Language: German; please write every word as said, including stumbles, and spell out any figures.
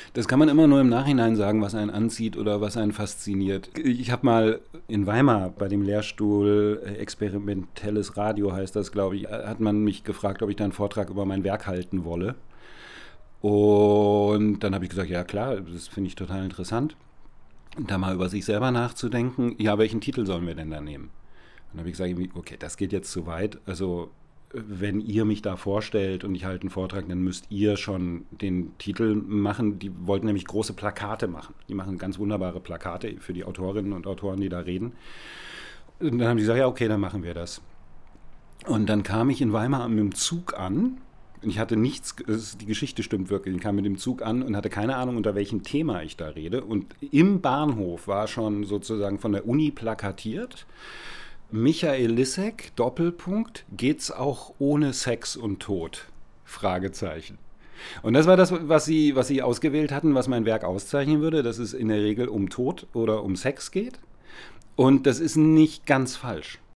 Das kann man immer nur im Nachhinein sagen, was einen anzieht oder was einen fasziniert. Ich habe mal in Weimar bei dem Lehrstuhl äh, Experimentelles Radio heißt das, glaube ich, äh, hat man mich gefragt, ob ich da einen Vortrag über mein Werk halten wolle. Und dann habe ich gesagt, ja klar, das finde ich total interessant, da mal über sich selber nachzudenken. Ja, welchen Titel sollen wir denn da nehmen? Dann habe ich gesagt, okay, das geht jetzt zu weit. Also wenn ihr mich da vorstellt und ich halte einen Vortrag, dann müsst ihr schon den Titel machen. Die wollten nämlich große Plakate machen. Die machen ganz wunderbare Plakate für die Autorinnen und Autoren, die da reden. Und dann haben die gesagt, ja okay, dann machen wir das. Und dann kam ich in Weimar mit dem Zug an. Ich hatte nichts, die Geschichte stimmt wirklich. Ich kam mit dem Zug an und hatte keine Ahnung, unter welchem Thema ich da rede. Und im Bahnhof war schon sozusagen von der Uni plakatiert: Michael Lissek, Doppelpunkt, geht's auch ohne Sex und Tod? Fragezeichen. Und das war das, was sie, was sie ausgewählt hatten, was mein Werk auszeichnen würde, dass es in der Regel um Tod oder um Sex geht. Und das ist nicht ganz falsch.